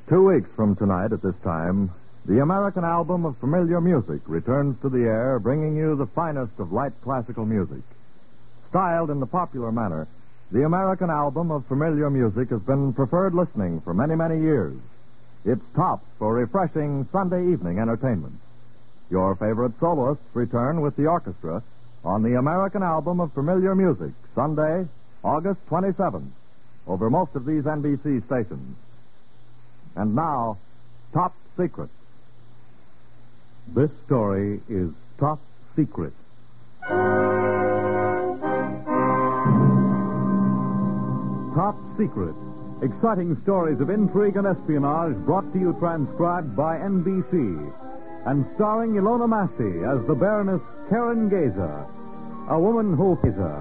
2 weeks from tonight at this time, the American Album of Familiar Music returns to the air, bringing you the finest of light classical music. Styled in the popular manner, the American Album of Familiar Music has been preferred listening for many, many years. It's tops for refreshing Sunday evening entertainment. Your favorite soloists return with the orchestra on the American Album of Familiar Music, Sunday, August 27th, over most of these NBC stations. And now, Top Secret. This story is Top Secret. Top Secret. Exciting stories of intrigue and espionage brought to you transcribed by NBC. And starring Ilona Massey as the Baroness Karen Gazer. A woman who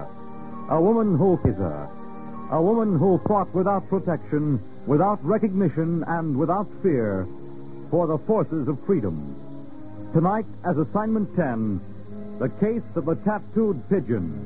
fought without protection, without recognition, and without fear for the forces of freedom. Tonight, as Assignment 10, the case of the tattooed pigeon.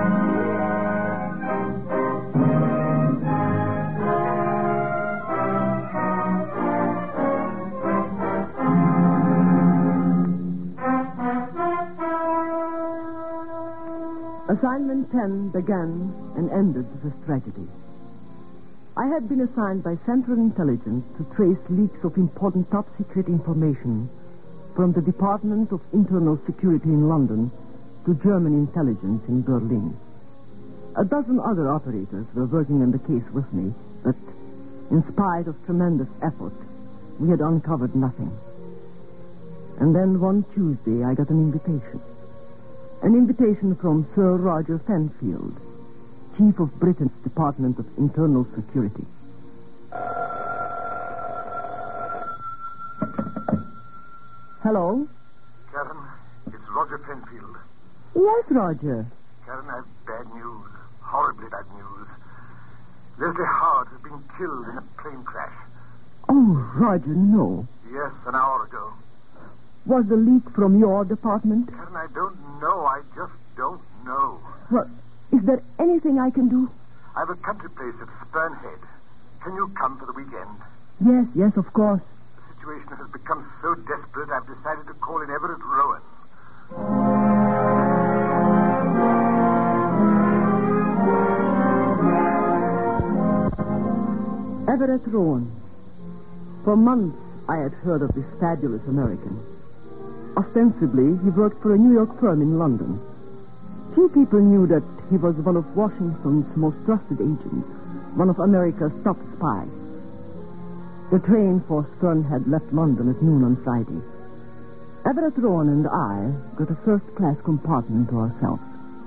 Assignment 10 began and ended this tragedy. I had been assigned by Central Intelligence to trace leaks of important top-secret information from the Department of Internal Security in London to German intelligence in Berlin. A dozen other operators were working on the case with me, but in spite of tremendous effort, we had uncovered nothing. And then one Tuesday, I got an invitation. An invitation from Sir Roger Fenfield, Chief of Britain's Department of Internal Security. Hello? Karen, it's Roger Penfield. Yes, Roger. Karen, I have bad news. Horribly bad news. Leslie Howard has been killed in a plane crash. Oh, Roger, no. Yes, an hour ago. Was the leak from your department? Karen, I don't know. I just don't know. Well, is there anything I can do? I have a country place at Spurnhead. Can you come for the weekend? Yes, of course. The situation has become so desperate, I've decided to call in Everett Rowan. Everett Rowan. For months, I had heard of this fabulous American. Ostensibly, he worked for a New York firm in London. Few people knew that he was one of Washington's most trusted agents, one of America's top spies. The train for Stern had left London at noon on Friday. Everett Rowan and I got a first-class compartment to ourselves.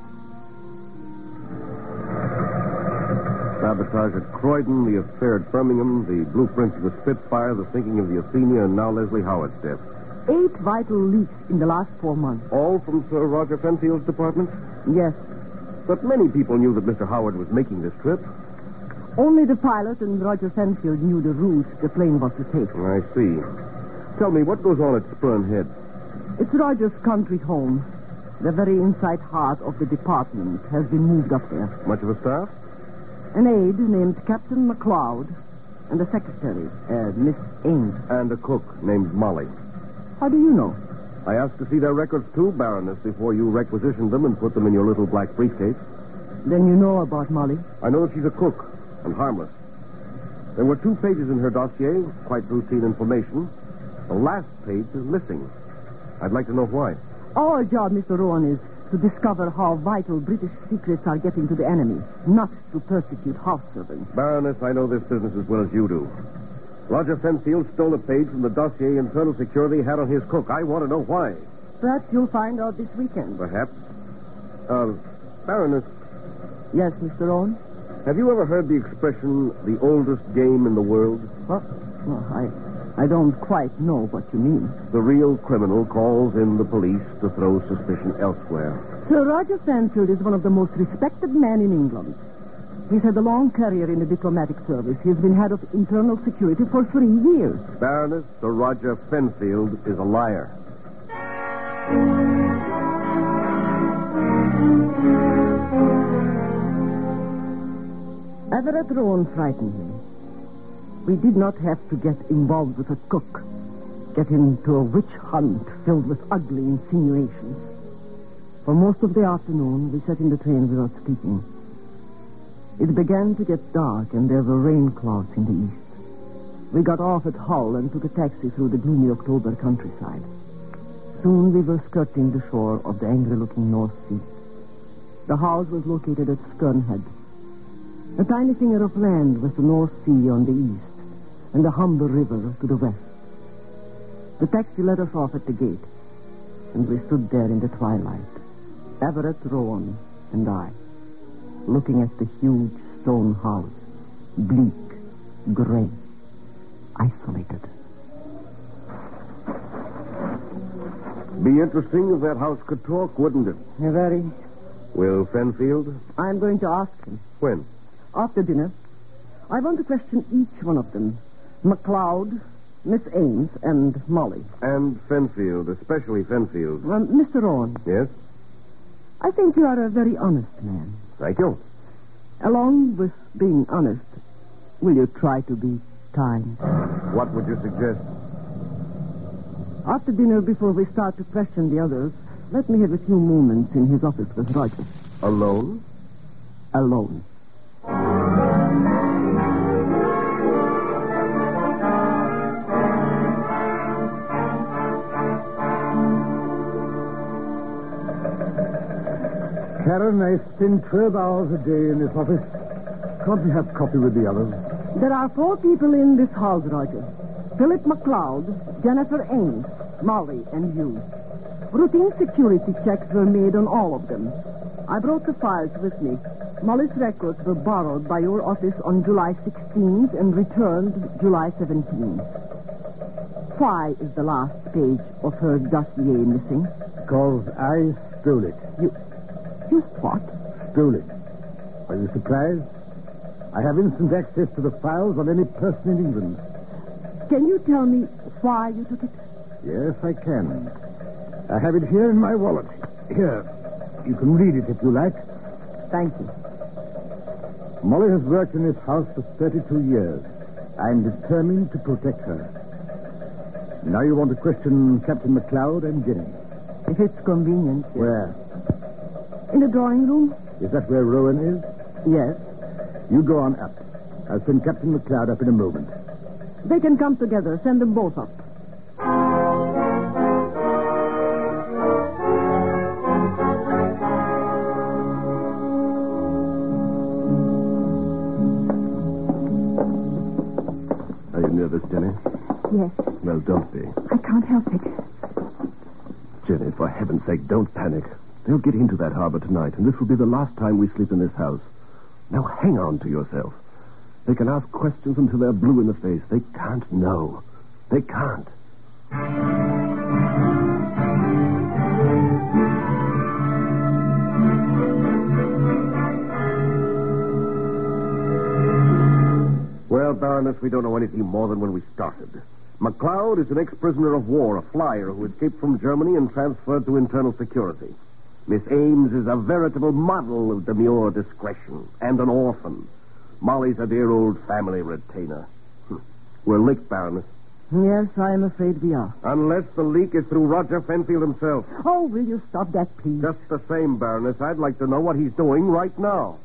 Sabotage at Croydon, the affair at Birmingham, the blueprints of the Spitfire, the sinking of the Athenia, and now Leslie Howard's death. 8 vital leaks in the last 4 months. All from Sir Roger Fenfield's department? Yes. But many people knew that Mr. Howard was making this trip. Only the pilot and Roger Fenfield knew the route the plane was to take. I see. Tell me, what goes on at Spurn Head? It's Roger's country home. The very inside heart of the department has been moved up there. Much of a staff? An aide named Captain McLeod and a secretary, Miss Ames. And a cook named Molly. How do you know? I asked to see their records too, Baroness, before you requisitioned them and put them in your little black briefcase. Then you know about Molly? I know that she's a cook and harmless. There were 2 pages in her dossier, quite routine information. The last page is missing. I'd like to know why. Our job, Mr. Rowan, is to discover how vital British secrets are getting to the enemy, not to persecute house servants. Baroness, I know this business as well as you do. Roger Fenfield stole a page from the dossier Internal Security had on his cook. I want to know why. Perhaps you'll find out this weekend. Perhaps. Baroness. Yes, Mr. Rowan? Have you ever heard the expression, the oldest game in the world? What? Well, I don't quite know what you mean. The real criminal calls in the police to throw suspicion elsewhere. Sir Roger Fenfield is one of the most respected men in England. He's had a long career in the diplomatic service. He's been head of internal security for 3 years. Baroness, Sir Roger Fenfield is a liar. Everett Rowan frightened me. We did not have to get involved with a cook, get into a witch hunt filled with ugly insinuations. For most of the afternoon, we sat in the train without speaking. It began to get dark, and there were rain clouds in the east. We got off at Hull and took a taxi through the gloomy October countryside. Soon we were skirting the shore of the angry-looking North Sea. The house was located at Skernhead, a tiny finger of land with the North Sea on the east and the Humber River to the west. The taxi let us off at the gate, and we stood there in the twilight, Everett Rowan and I, looking at the huge stone house, bleak, gray, isolated. Be interesting if that house could talk, wouldn't it? Very. Will Fenfield? I'm going to ask him. When? After dinner. I want to question each one of them. McLeod, Miss Ames, and Molly. And Fenfield, especially Fenfield. Mr. Rowan. Yes? I think you are a very honest man. Thank you. Along with being honest, will you try to be kind? What would you suggest? After dinner, before we start to question the others, let me have a few moments in his office with Roger. Alone? Alone. Karen, I spend 12 hours a day in this office. Can't we have coffee with the others? There are 4 people in this house, Roger. Philip McLeod, Jennifer Ames, Molly, and you. Routine security checks were made on all of them. I brought the files with me. Molly's records were borrowed by your office on July 16th and returned July 17th. Why is the last page of her dossier missing? Because I stole it. You what? Stole it. Are you surprised? I have instant access to the files on any person in England. Can you tell me why you took it? Yes, I can. I have it here in my wallet. Here. You can read it if you like. Thank you. Molly has worked in this house for 32 years. I'm determined to protect her. Now you want to question Captain McLeod and Jenny. If it's convenient. Yes. Where? In the drawing room? Is that where Rowan is? Yes. You go on up. I'll send Captain McLeod up in a moment. They can come together. Send them both up. Are you nervous, Jenny? Yes. Well, don't be. I can't help it. Jenny, for heaven's sake, don't panic. They'll get into that harbor tonight, and this will be the last time we sleep in this house. Now hang on to yourself. They can ask questions until they're blue in the face. They can't know. They can't. Well, Baroness, we don't know anything more than when we started. McLeod is an ex-prisoner of war, a flyer who escaped from Germany and transferred to internal security. Miss Ames is a veritable model of demure discretion and an orphan. Molly's a dear old family retainer. We're licked, Baroness. Yes, I am afraid we are. Unless the leak is through Roger Fenfield himself. Oh, will you stop that, please? Just the same, Baroness, I'd like to know what he's doing right now.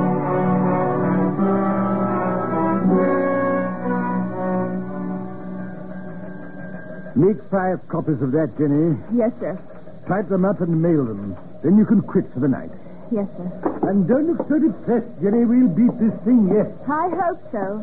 Make 5 copies of that, Jenny. Yes, sir. Type them up and mail them. Then you can quit for the night. Yes, sir. And don't look so depressed, Jenny. We'll beat this thing yet. I hope so.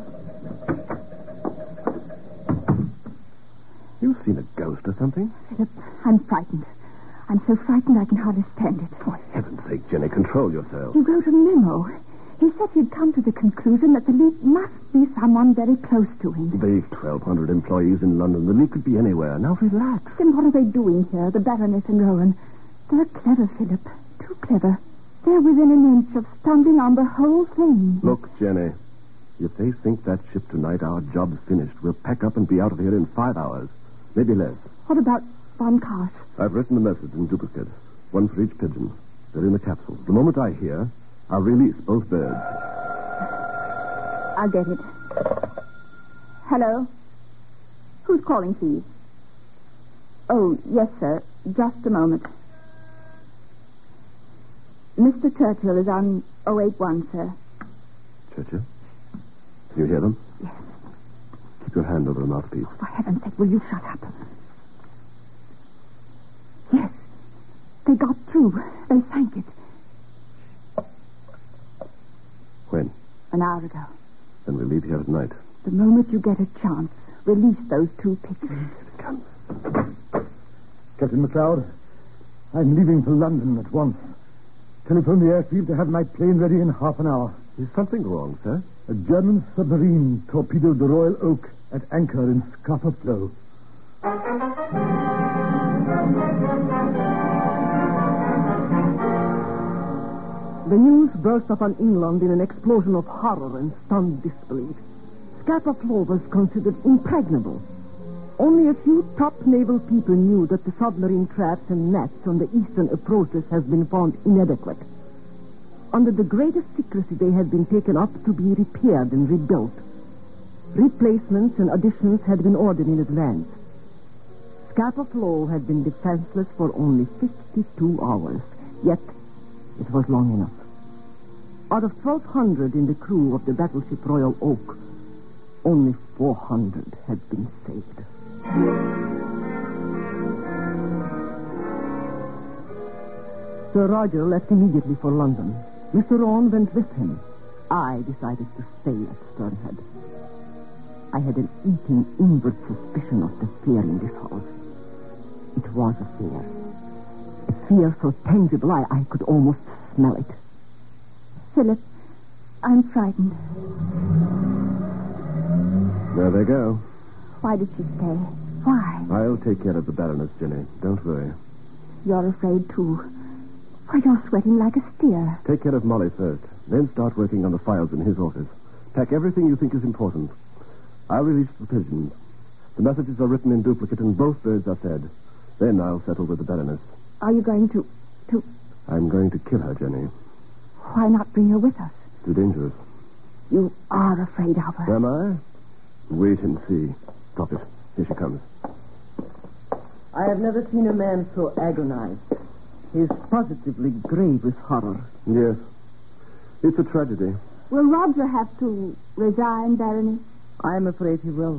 You've seen a ghost or something? Philip, I'm frightened. I'm so frightened I can hardly stand it. For heaven's sake, Jenny, control yourself. He wrote a memo. He said he'd come to the conclusion that the leak must be someone very close to him. They've 1,200 employees in London. The leak could be anywhere. Now relax. Then what are they doing here, the Baroness and Rowan? They're clever, Philip. Too clever. They're within an inch of stumbling on the whole thing. Look, Jenny, if they sink that ship tonight, our job's finished. We'll pack up and be out of here in 5 hours. Maybe less. What about Von Karsh? I've written the message in duplicate. 1 for each pigeon. They're in the capsule. The moment I hear, I'll release both birds. I'll get it. Hello? Who's calling, please? Oh, yes, sir. Just a moment. Mr. Churchill is on 081, sir. Churchill? Can you hear them? Yes. Keep your hand over the mouthpiece. For heaven's sake, will you shut up? Yes. They got through. They sank it. When? An hour ago. Then we'll leave here at night. The moment you get a chance, release those 2 pictures. Here it comes. Captain McLeod, I'm leaving for London at once. Telephone the airfield to have my plane ready in half an hour. Is something wrong, sir? A German submarine torpedoed the Royal Oak at anchor in Scapa Flow. The news burst upon England in an explosion of horror and stunned disbelief. Scapa Flow was considered impregnable. Only a few top naval people knew that the submarine traps and nets on the eastern approaches had been found inadequate. Under the greatest secrecy, they had been taken up to be repaired and rebuilt. Replacements and additions had been ordered in advance. Scapa Flow had been defenseless for only 52 hours, yet it was long enough. Out of 1,200 in the crew of the battleship Royal Oak, only 400 had been saved. Sir Roger left immediately for London. Mr. Rowan went with him. I decided to stay at Sternhead. I had an eating inward suspicion of the fear in this house. It was a fear. A fear so tangible I could almost smell it. Philip, I'm frightened. There they go. Why did she stay? Why? I'll take care of the Baroness, Jenny. Don't worry. You're afraid, too. Why, you're sweating like a steer. Take care of Molly first. Then start working on the files in his office. Pack everything you think is important. I'll release the pigeons. The messages are written in duplicate and both birds are fed. Then I'll settle with the Baroness. Are you going to... I'm going to kill her, Jenny. Why not bring her with us? Too dangerous. You are afraid of her. Am I? Wait and see. Stop it. Here she comes. I have never seen a man so agonized. He is positively grave with horror. Yes. It's a tragedy. Will Roger have to resign, Baroness? I am afraid he will.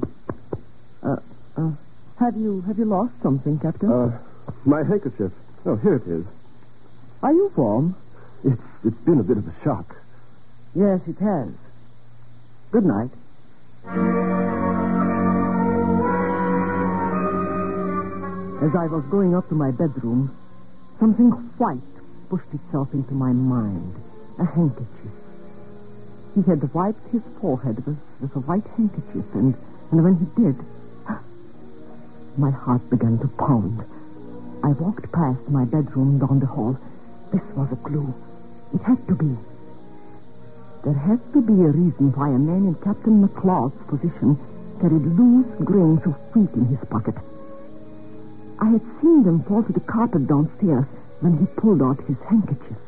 Have you lost something, Captain? My handkerchief. Oh, here it is. Are you warm? It's been a bit of a shock. Yes, it has. Good night. As I was going up to my bedroom, something white pushed itself into my mind. A handkerchief. He had wiped his forehead with a white handkerchief, and when he did, my heart began to pound. I walked past my bedroom down the hall. This was a clue. It had to be. There had to be a reason why a man in Captain McLeod's position carried loose grains of wheat in his pocket. I had seen them fall to the carpet downstairs when he pulled out his handkerchief.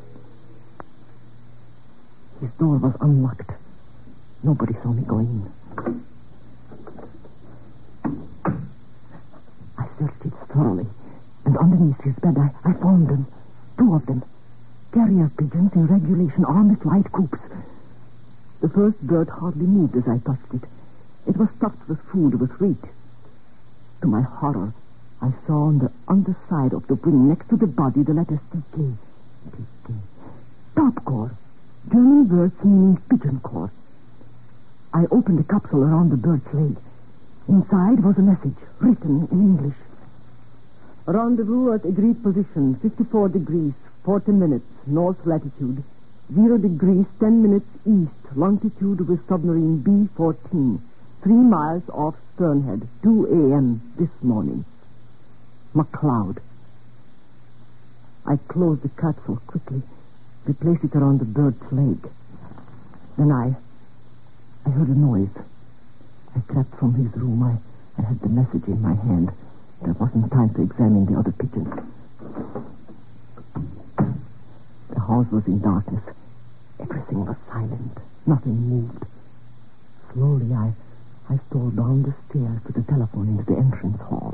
His door was unlocked. Nobody saw me go in. I searched it thoroughly, and underneath his bed I found them. 2 of them. Carrier pigeons in regulation, armed with white coops. The first bird hardly moved as I touched it. It was stuffed with food with wheat. To my horror, I saw on the underside of the wing, next to the body, the letters TK. TK. Topcore. German words meaning pigeon core. I opened the capsule around the bird's leg. Inside was a message, written in English. Rendezvous at agreed position, 54 degrees, 40 minutes, north latitude, 0 degrees, 10 minutes east, longitude with submarine B-14, 3 miles off Sternhead, 2 a.m. this morning. McLeod. I closed the capsule quickly, replaced it around the bird's leg. Then I heard a noise. I crept from his room. I had the message in my hand. There wasn't time to examine the other pigeons. The house was in darkness. Everything was silent. Nothing moved. Slowly, I I stole down the stairs to the telephone into the entrance hall.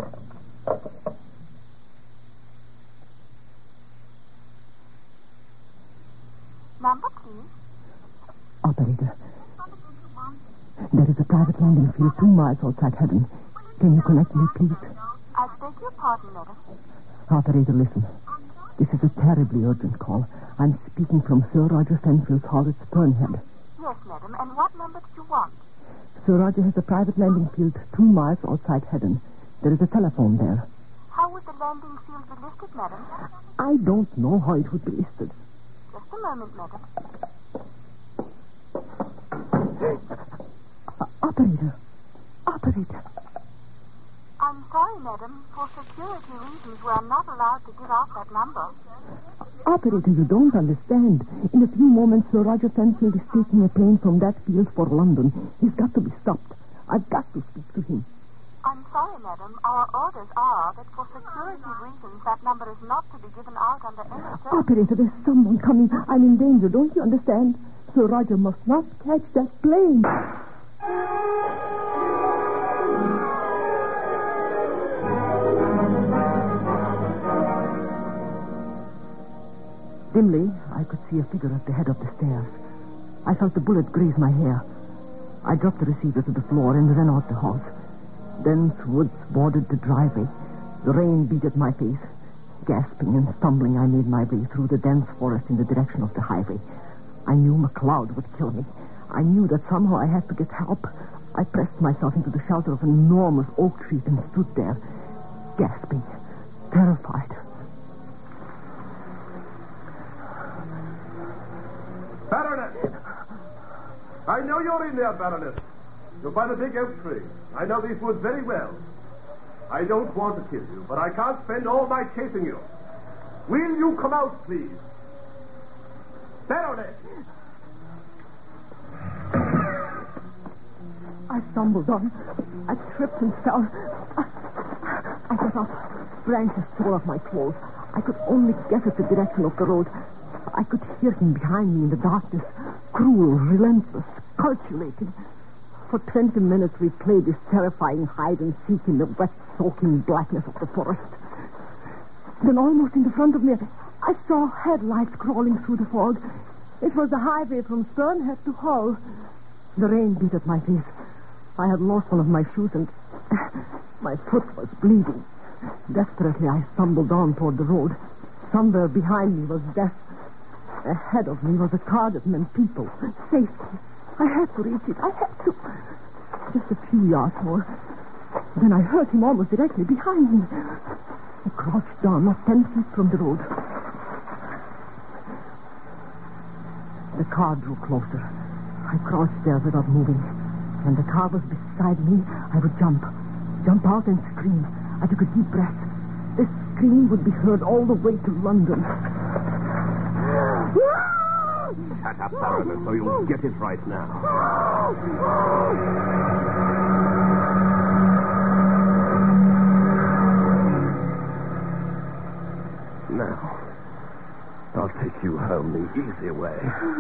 Number, please. Operator, there is a private landing field 2 miles outside Haddon. Can you connect me, please? I beg your pardon, madam. Operator, listen. This is a terribly urgent call. I'm speaking from Sir Roger Fenfield's hall at Spurnhead. Yes, madam. And what number did you want? Sir Roger has a private landing field 2 miles outside Haddon. There is a telephone there. How would the landing field be listed, madam? I don't know how it would be listed. Just a moment, madam. Operator. I'm sorry, madam. For security reasons, we are not allowed to give out that number. Operator, you don't understand. In a few moments, Sir Roger Fenfield is taking a plane from that field for London. He's got to be stopped. I've got to speak to him. I'm sorry, madam. Our orders are that for security reasons, that number is not to be given out under any terms. Operator, there's someone coming. I'm in danger. Don't you understand? Sir Roger must not catch that plane. Dimly, I could see a figure at the head of the stairs. I felt the bullet graze my hair. I dropped the receiver to the floor and ran out the house. Dense woods bordered the driveway. The rain beat at my face. Gasping and stumbling, I made my way through the dense forest in the direction of the highway. I knew McLeod would kill me. I knew that somehow I had to get help. I pressed myself into the shelter of an enormous oak tree and stood there, gasping, terrified. Baronet! I know you're in there, Baronet. You're by the big oak tree. I know these woods very well. I don't want to kill you, but I can't spend all night chasing you. Will you come out, please? Baronet! I stumbled on. I tripped and fell. I got up. Branches tore off my clothes. I could only guess at the direction of the road. I could hear him behind me in the darkness, cruel, relentless, calculating. For 20 minutes we played this terrifying hide-and-seek in the wet-soaking blackness of the forest. Then almost in the front of me, I saw headlights crawling through the fog. It was the highway from Spurnhead to Hull. The rain beat at my face. I had lost one of my shoes and my foot was bleeding. Desperately, I stumbled on toward the road. Somewhere behind me was death. Ahead of me was a car that meant people. Safety. I had to reach it. I had to. Just a few yards more. Then I heard him almost directly behind me. I crouched down, not 10 feet from the road. The car drew closer. I crouched there without moving. When the car was beside me, I would jump out and scream. I took a deep breath. This scream would be heard all the way to London. Shut up, Baronet, so you'll get it right now. Now, I'll take you home the easy way.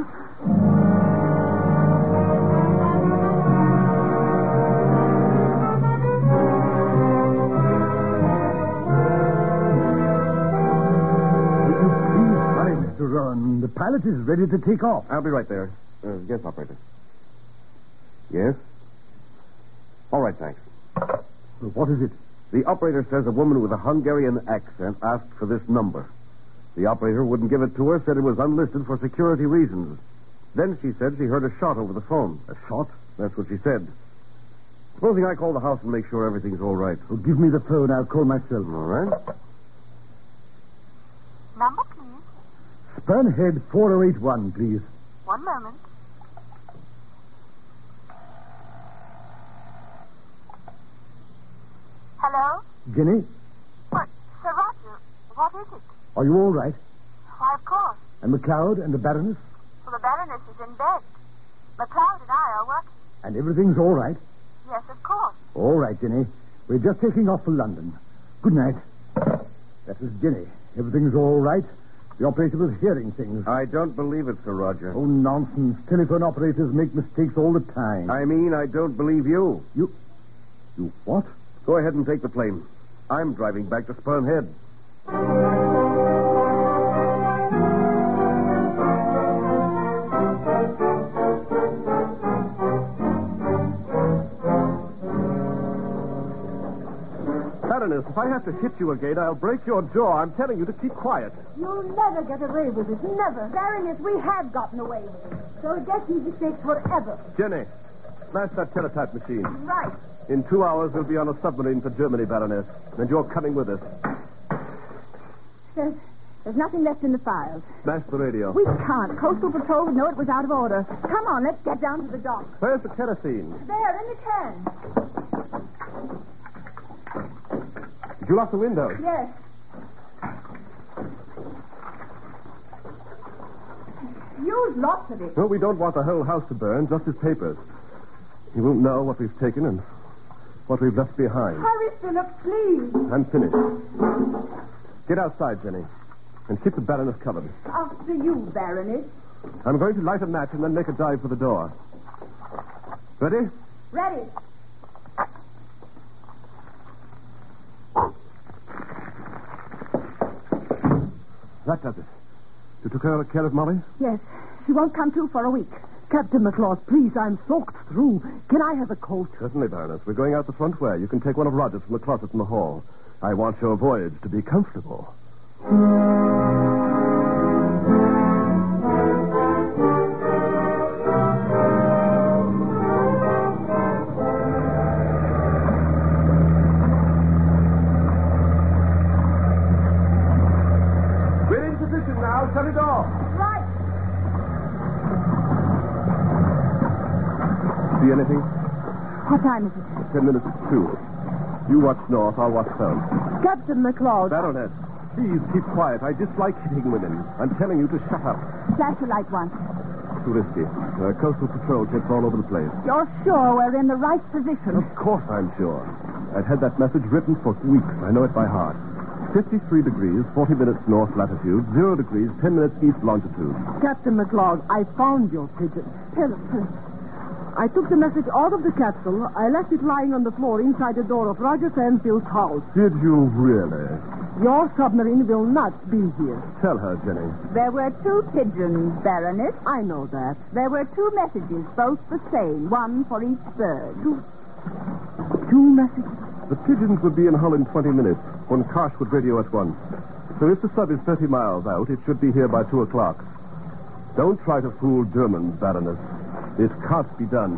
The pilot is ready to take off. I'll be right there. Yes, operator. Yes? All right, thanks. What is it? The operator says a woman with a Hungarian accent asked for this number. The operator wouldn't give it to her, said it was unlisted for security reasons. Then she said she heard a shot over the phone. A shot? That's what she said. Supposing I call the house and make sure everything's all right. Well, give me the phone. I'll call myself. All right. Number, please. Spurnhead 4081, please. One moment. Hello? Jenny, What? Sir Roger, what is it? are you all right? Why, of course. And McLeod and the Baroness? Well, the Baroness is in bed. McLeod and I are working. And everything's all right? Yes, of course. All right, Jenny. We're just taking off for London. Good night. That was Jenny. Everything's all right. The operator was hearing things. I don't believe it, Sir Roger. Oh, nonsense. Telephone operators make mistakes all the time. I mean, I don't believe you. You what? Go ahead and take the plane. I'm driving back to Spurn Head. Baroness, if I have to hit you again, I'll break your jaw. I'm telling you to keep quiet. You'll never get away with it. Never. Baroness, we have gotten away with it. So it gets these mistakes forever. Jenny, smash that teletype machine. Right. In 2 hours, we'll be on a submarine for Germany, Baroness. And you're coming with us. There's nothing left in the files. Smash the radio. We can't. Coastal Patrol would know it was out of order. Come on, let's get down to the dock. Where's the kerosene? There, in the can. Did you lock the window? Yes. Use lots of it. No, we don't want the whole house to burn, just his papers. He won't know what we've taken and what we've left behind. Hurry, Philip, please. I'm finished. Get outside, Jenny, and keep the Baroness covered. After you, Baroness. I'm going to light a match and then make a dive for the door. Ready? Ready. That does it. You took care of Molly? Yes. She won't come to for a week. Captain McLeod, please, I'm soaked through. Can I have a coat? Certainly, Baroness. We're going out the front way. You can take one of Roger's from the closet in the hall. I want your voyage to be comfortable. We're in position now. Shut it off. Right. See anything? What time is it? 10 minutes to 2. You watch north, I'll watch south. Captain McLeod. Baroness, please keep quiet. I dislike hitting women. I'm telling you to shut up. Flash your light once. Too risky. There are coastal patrol ships all over the place. You're sure we're in the right position? Of course I'm sure. I've had that message written for weeks. I know it by heart. 53 degrees, 40 minutes north latitude, 0 degrees, 10 minutes east longitude. Captain McLeod, I found your pigeon. Philip. I took the message out of the capsule. I left it lying on the floor inside the door of Roger Fansfield's house. Did you really? Your submarine will not be here. Tell her, Jenny. There were 2 pigeons, Baroness. I know that. There were 2 messages, both the same, one for each bird. Two messages? The pigeons would be in Hull in 20 minutes, when Karsh would radio at once. So if the sub is 30 miles out, it should be here by 2 o'clock. Don't try to fool Germans, Baroness. It can't be done.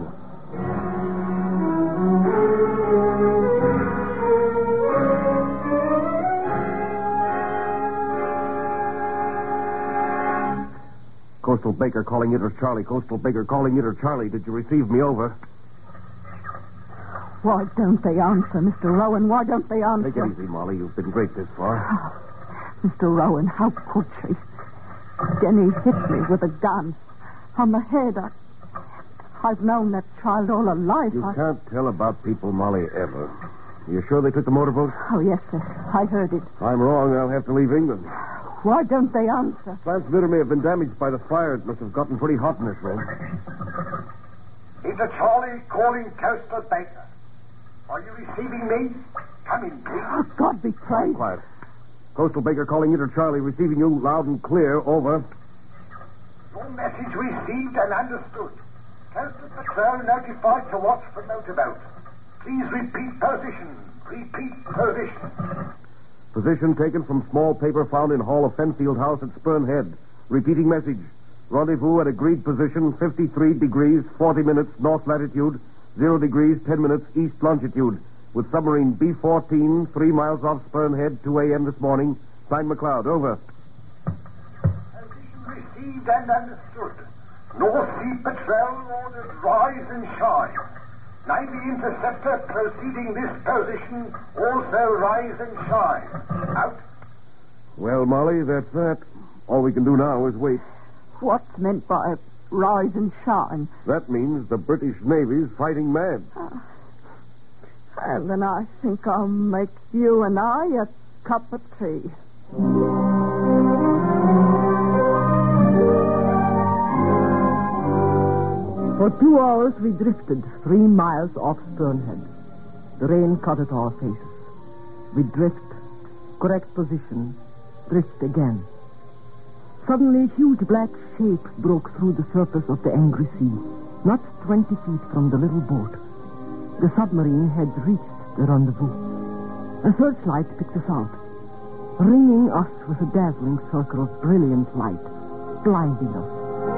Coastal Baker calling it or Charlie. Coastal Baker calling it or Charlie. Did you receive me over? Why don't they answer, Mr. Rowan? Why don't they answer? Take it easy, Molly. You've been great this far. Mr. Rowan, how could she? Jenny hit me with a gun on the head. I've known that child all her life. You can't tell about people, Molly, ever. You sure they took the motorboat? Oh, yes, sir. I heard it. I'm wrong. I'll have to leave England. Why don't they answer? Transmitter may have been damaged by the fire. It must have gotten pretty hot in this room. It's a Charlie calling Coastal Baker. Are you receiving me? Come in, please. Oh, God be praised. Quiet. Coastal Baker calling it or Charlie, receiving you loud and clear. Over. Your message received and understood. Coastal Patrol notified to watch for motorboat. Please repeat position. Repeat position. Position taken from small paper found in Hall of Fenfield House at Spurn Head. Repeating message. Rendezvous at agreed position, 53 degrees, 40 minutes north latitude, 0 degrees, 10 minutes east longitude. With submarine B-14, 3 miles off Spurn Head, 2 a.m. this morning. Signed McLeod. Over. Position received and understood. North Sea Patrol ordered rise and shine. Navy interceptor proceeding this position, also rise and shine. Out. Well, Molly, that's that. All we can do now is wait. What's meant by rise and shine? That means the British Navy's fighting mad. Well, then I think I'll make you and I a cup of tea. For 2 hours we drifted 3 miles off Sternhead. The rain cut at our faces. We drift, correct position, drift again. Suddenly, a huge black shape broke through the surface of the angry sea, not 20 feet from the little boat. The submarine had reached the rendezvous. A searchlight picked us out, ringing us with a dazzling circle of brilliant light, blinding us.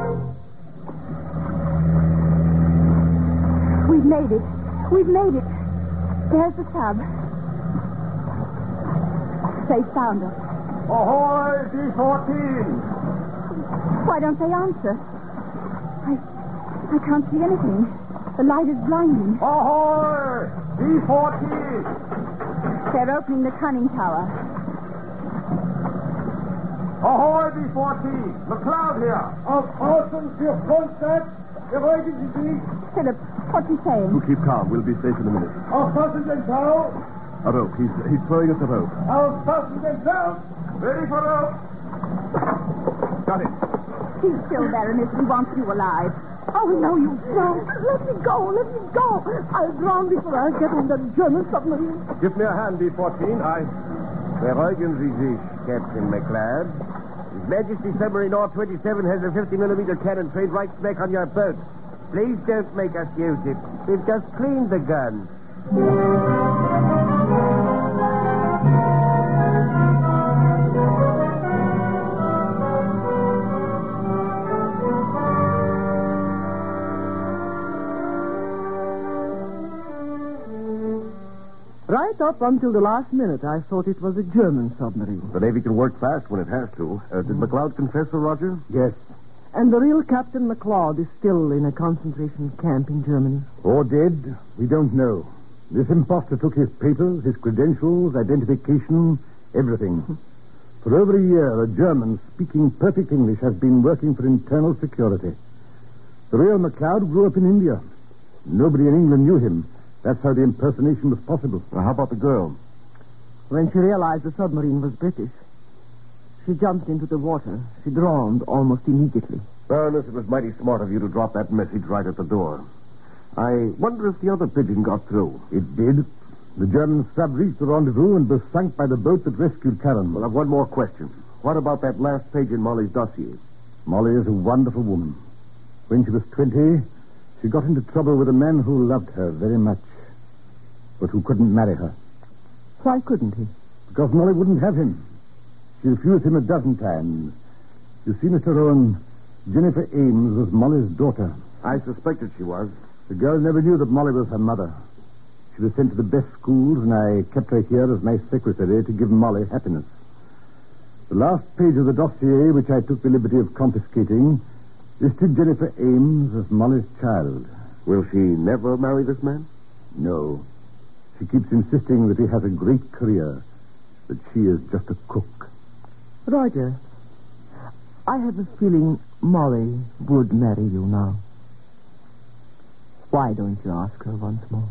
We've made it. We've made it. There's the tub. They found us. Ahoy, D-14! Why don't they answer? I can't see anything. The light is blinding. Ahoy, D-14! They're opening the conning tower. Ahoy, D-14! McLeod here. Auf Außen für Frontstadt. Beruhigen Sie sich. Philip, what's he saying? You keep calm. We'll be safe in a minute. Aufpassen den Tau. A rope. He's throwing us a rope. Aufpassen den Tau. Ready for rope. Got it. He's still there, and he wants you alive. Oh, no, you don't. Let me go. Let me go. I'll drown before I get on that German submarine. Give me a hand, D-14. Beruhigen Sie sich, Captain McLeod. His Majesty's submarine R-27 has a 50mm cannon trained right smack on your boat. Please don't make us use it. We've just cleaned the gun. Right up until the last minute, I thought it was a German submarine. The Navy can work fast when it has to. Did McLeod confess, Sir Roger? Yes. And the real Captain McLeod is still in a concentration camp in Germany. Or dead, we don't know. This imposter took his papers, his credentials, identification, everything. For over a year, a German speaking perfect English has been working for internal security. The real McLeod grew up in India. Nobody in England knew him. That's how the impersonation was possible. Well, how about the girl? When she realized the submarine was British, she jumped into the water. She drowned almost immediately. Baroness, it was mighty smart of you to drop that message right at the door. I wonder if the other pigeon got through. It did. The German sub reached the rendezvous and was sunk by the boat that rescued Karen. Well, I've one more question. What about that last page in Molly's dossier? Molly is a wonderful woman. When she was 20, she got into trouble with a man who loved her very much, but who couldn't marry her. Why couldn't he? Because Molly wouldn't have him. She refused him a dozen times. You see, Mr. Rowan, Jennifer Ames was Molly's daughter. I suspected she was. The girl never knew that Molly was her mother. She was sent to the best schools, and I kept her here as my secretary to give Molly happiness. The last page of the dossier, which I took the liberty of confiscating, listed Jennifer Ames as Molly's child. Will she never marry this man? No. She keeps insisting that he has a great career, that she is just a cook. Roger, I have a feeling Molly would marry you now. Why don't you ask her once more?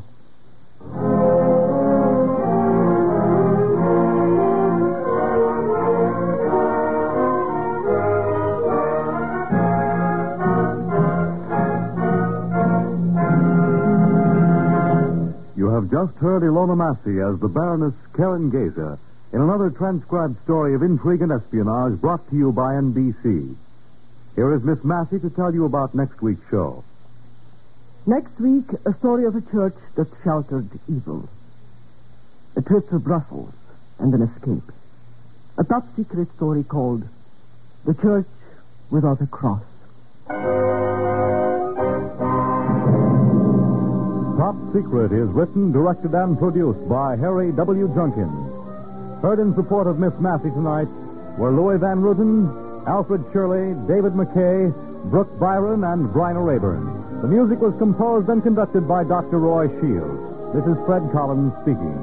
You have just heard Ilona Massey as the Baroness Karen Gazer in another transcribed story of intrigue and espionage brought to you by NBC. Here is Miss Massey to tell you about next week's show. Next week, a story of a church that sheltered evil. A trip to Brussels and an escape. A top-secret story called The Church Without a Cross. Top Secret is written, directed, and produced by Harry W. Junkins. Heard in support of Miss Massey tonight were Louis Van Ruten, Alfred Shirley, David McKay, Brooke Byron, and Bryna Rayburn. The music was composed and conducted by Dr. Roy Shields. This is Fred Collins speaking.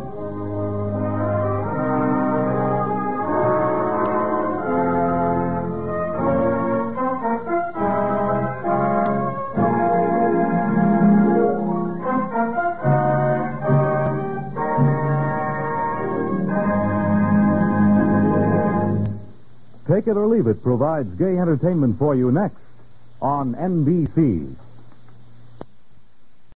Take It or Leave It provides gay entertainment for you next on NBC.